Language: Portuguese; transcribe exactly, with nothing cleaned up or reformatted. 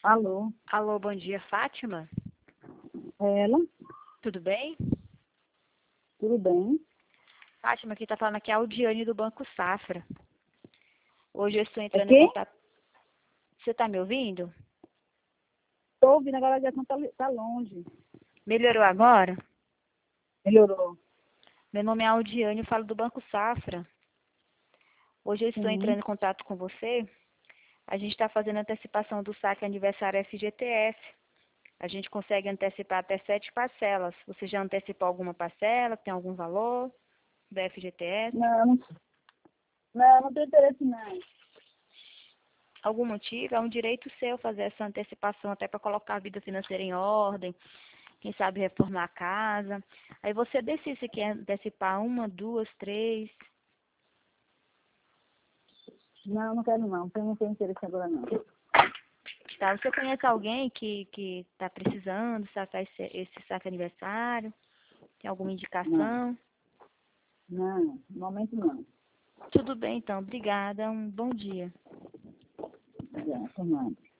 Alô, Alô, bom dia, Fátima? ela, Tudo bem? tudo bem? Fátima, aqui tá falando aqui é a Aldiane do Banco Safra. Hoje eu estou É entrando em quem? contato. Você tá me ouvindo? Estou ouvindo, agora a ligação está tá longe. Melhorou agora? Melhorou. Meu nome é Aldiane, eu falo do Banco Safra. Hoje eu estou entrando Sim. em contato com você. A gente está fazendo antecipação do saque aniversário F G T S. A gente consegue antecipar até sete parcelas. Você já antecipou alguma parcela? Tem algum valor da F G T S? Não, não, não, não tenho interesse não. Algum motivo? É um direito seu fazer essa antecipação até para colocar a vida financeira em ordem, quem sabe reformar a casa. Aí você decide se quer antecipar uma, duas, três. Não, não quero não. Tenho- Não tenho interesse agora não. Tá? Você conhece alguém que que está precisando sacar esse, esse saque aniversário? Tem alguma Não, indicação? não, no momento não. Tudo bem, então. Obrigada. Um bom dia. Já, Fernando.